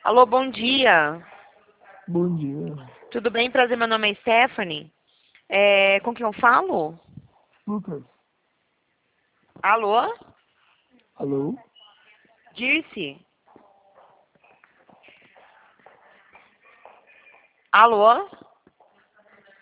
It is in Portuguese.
Alô, bom dia. Bom dia. Tudo bem? Prazer, meu nome é Stephanie. Com quem eu falo? Lucas. Alô? Alô? Dirce? Alô?